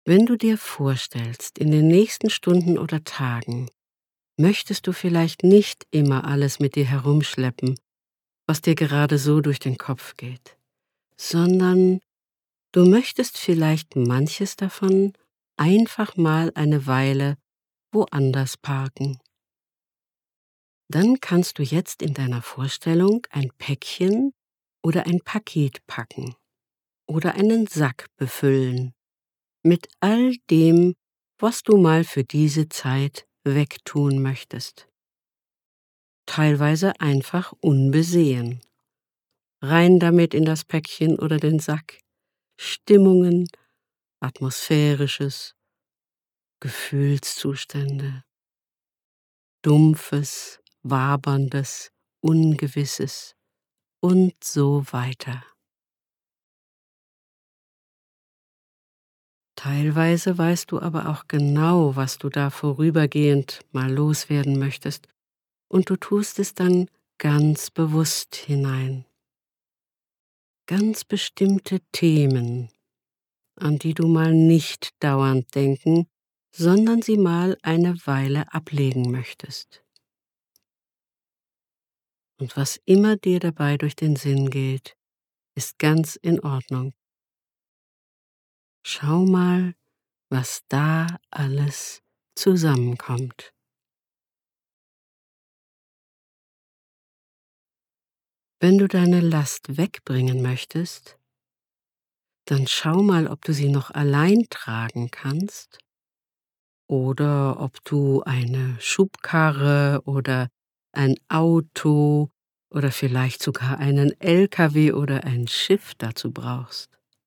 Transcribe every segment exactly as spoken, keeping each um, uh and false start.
Wenn du dir vorstellst, in den nächsten Stunden oder Tagen möchtest du vielleicht nicht immer alles mit dir herumschleppen, was dir gerade so durch den Kopf geht, sondern du möchtest vielleicht manches davon einfach mal eine Weile woanders parken. Dann kannst du jetzt in deiner Vorstellung ein Päckchen oder ein Paket packen oder einen Sack befüllen mit all dem, was du mal für diese Zeit wegtun möchtest. Teilweise einfach unbesehen. Rein damit in das Päckchen oder den Sack. Stimmungen, Atmosphärisches, Gefühlszustände, Dumpfes, Waberndes, Ungewisses und so weiter. Teilweise weißt du aber auch genau, was du da vorübergehend mal loswerden möchtest, und du tust es dann ganz bewusst hinein. Ganz bestimmte Themen, an die du mal nicht dauernd denken, sondern sie mal eine Weile ablegen möchtest. Und was immer dir dabei durch den Sinn geht, ist ganz in Ordnung. Schau mal, was da alles zusammenkommt. Wenn du deine Last wegbringen möchtest, dann schau mal, ob du sie noch allein tragen kannst oder ob du eine Schubkarre oder ein Auto oder vielleicht sogar einen L K W oder ein Schiff dazu brauchst.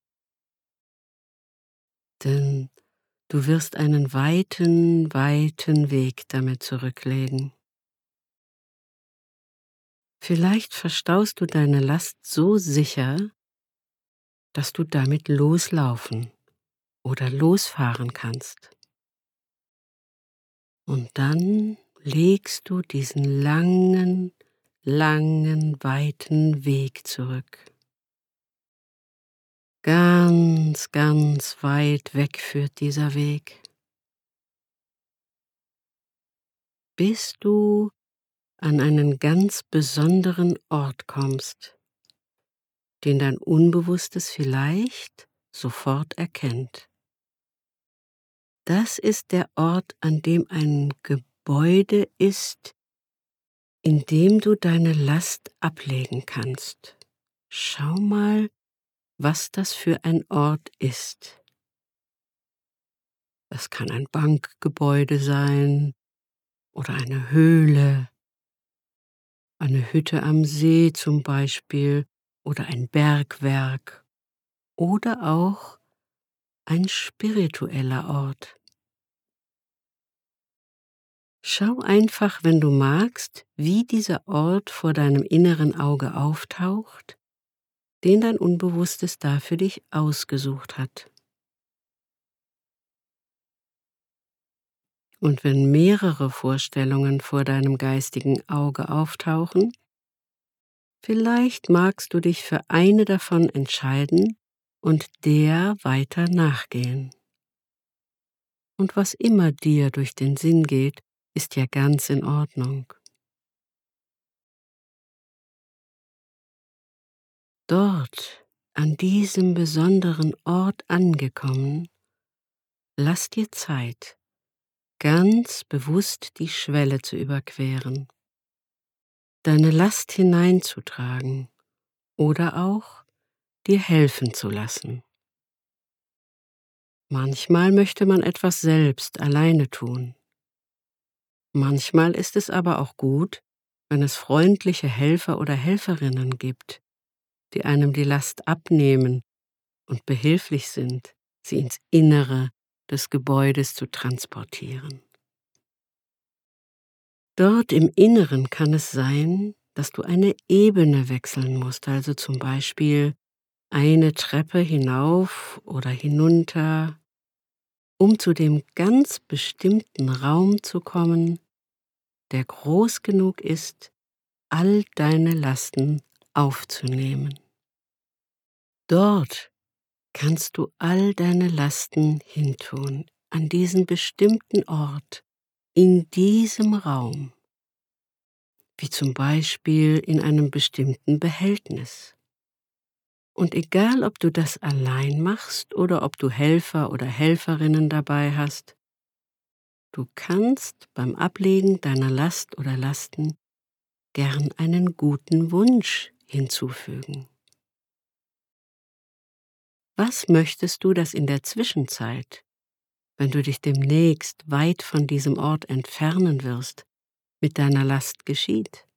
Denn du wirst einen weiten, weiten Weg damit zurücklegen. Vielleicht verstaust du deine Last so sicher, dass du damit loslaufen oder losfahren kannst. Und dann legst du diesen langen, langen, weiten Weg zurück. Ganz, ganz weit weg führt dieser Weg, bis du an einen ganz besonderen Ort kommst, den dein Unbewusstes vielleicht sofort erkennt. Das ist der Ort, an dem ein Gebäude ist, in dem du deine Last ablegen kannst. Schau mal, was das für ein Ort ist. Es kann ein Bankgebäude sein oder eine Höhle, eine Hütte am See zum Beispiel oder ein Bergwerk oder auch ein spiritueller Ort. Schau einfach, wenn du magst, wie dieser Ort vor deinem inneren Auge auftaucht, den dein Unbewusstes da für dich ausgesucht hat. Und wenn mehrere Vorstellungen vor deinem geistigen Auge auftauchen, vielleicht magst du dich für eine davon entscheiden und der weiter nachgehen. Und was immer dir durch den Sinn geht, ist ja ganz in Ordnung. Dort, an diesem besonderen Ort angekommen, lass dir Zeit, ganz bewusst die Schwelle zu überqueren, deine Last hineinzutragen oder auch dir helfen zu lassen. Manchmal möchte man etwas selbst alleine tun. Manchmal ist es aber auch gut, wenn es freundliche Helfer oder Helferinnen gibt, die einem die Last abnehmen und behilflich sind, sie ins Innere des Gebäudes zu transportieren. Dort im Inneren kann es sein, dass du eine Ebene wechseln musst, also zum Beispiel eine Treppe hinauf oder hinunter, um zu dem ganz bestimmten Raum zu kommen, der groß genug ist, all deine Lasten aufzunehmen. Dort kannst du all deine Lasten hintun, an diesen bestimmten Ort, in diesem Raum, wie zum Beispiel in einem bestimmten Behältnis. Und egal, ob du das allein machst oder ob du Helfer oder Helferinnen dabei hast, du kannst beim Ablegen deiner Last oder Lasten gern einen guten Wunsch hinzufügen. Was möchtest du, dass in der Zwischenzeit, wenn du dich demnächst weit von diesem Ort entfernen wirst, mit deiner Last geschieht?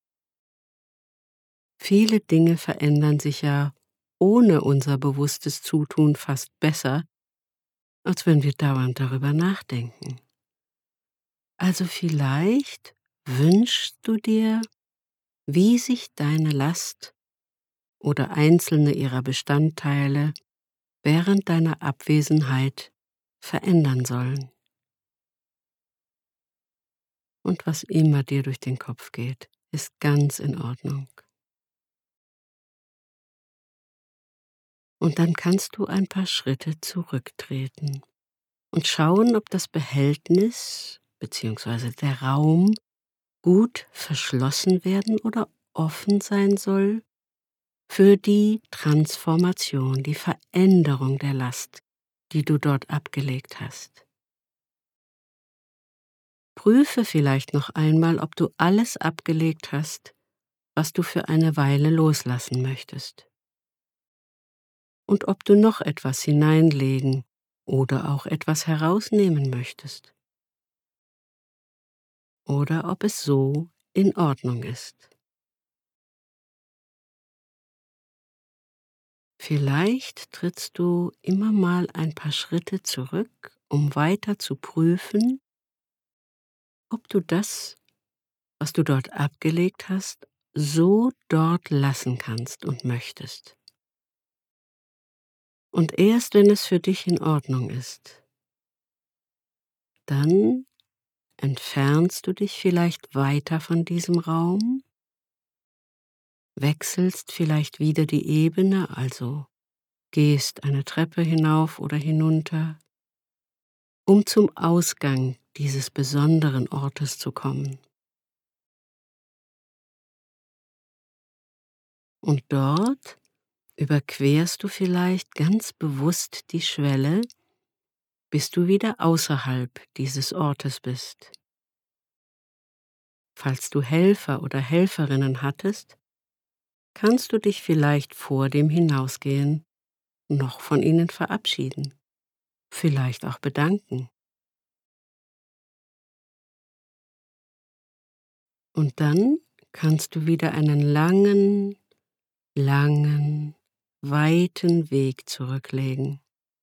Viele Dinge verändern sich ja ohne unser bewusstes Zutun fast besser, als wenn wir dauernd darüber nachdenken. Also vielleicht wünschst du dir, wie sich deine Last oder einzelne ihrer Bestandteile während deiner Abwesenheit verändern sollen. Und was immer dir durch den Kopf geht, ist ganz in Ordnung. Und dann kannst du ein paar Schritte zurücktreten und schauen, ob das Behältnis bzw. der Raum gut verschlossen werden oder offen sein soll für die Transformation, die Veränderung der Last, die du dort abgelegt hast. Prüfe vielleicht noch einmal, ob du alles abgelegt hast, was du für eine Weile loslassen möchtest. Und ob du noch etwas hineinlegen oder auch etwas herausnehmen möchtest. Oder ob es so in Ordnung ist. Vielleicht trittst du immer mal ein paar Schritte zurück, um weiter zu prüfen, ob du das, was du dort abgelegt hast, so dort lassen kannst und möchtest. Und erst wenn es für dich in Ordnung ist, dann entfernst du dich vielleicht weiter von diesem Raum, wechselst vielleicht wieder die Ebene, also gehst eine Treppe hinauf oder hinunter, um zum Ausgang dieses besonderen Ortes zu kommen. Und dort überquerst du vielleicht ganz bewusst die Schwelle, bis du wieder außerhalb dieses Ortes bist. Falls du Helfer oder Helferinnen hattest, kannst du dich vielleicht vor dem Hinausgehen noch von ihnen verabschieden, vielleicht auch bedanken. Und dann kannst du wieder einen langen, langen, weiten Weg zurücklegen.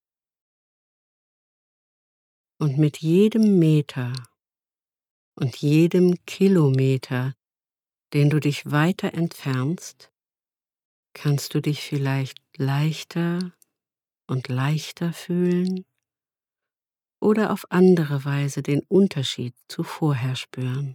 Und mit jedem Meter und jedem Kilometer, den du dich weiter entfernst, kannst du dich vielleicht leichter und leichter fühlen oder auf andere Weise den Unterschied zu vorher spüren.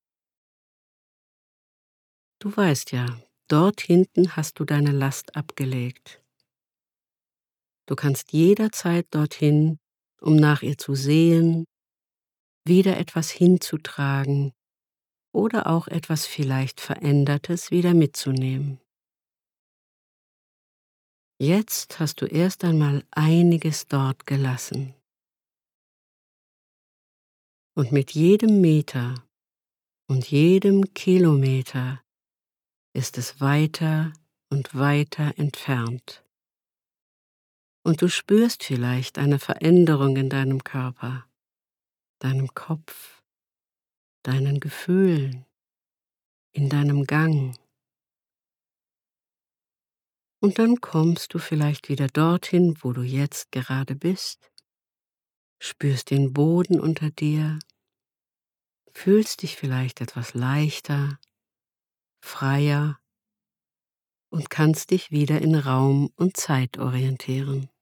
Du weißt ja, dort hinten hast du deine Last abgelegt. Du kannst jederzeit dorthin, um nach ihr zu sehen, wieder etwas hinzutragen oder auch etwas vielleicht Verändertes wieder mitzunehmen. Jetzt hast du erst einmal einiges dort gelassen. Und mit jedem Meter und jedem Kilometer ist es weiter und weiter entfernt. Und du spürst vielleicht eine Veränderung in deinem Körper, deinem Kopf, deinen Gefühlen, in deinem Gang. Und dann kommst du vielleicht wieder dorthin, wo du jetzt gerade bist, spürst den Boden unter dir, fühlst dich vielleicht etwas leichter, freier und kannst dich wieder in Raum und Zeit orientieren.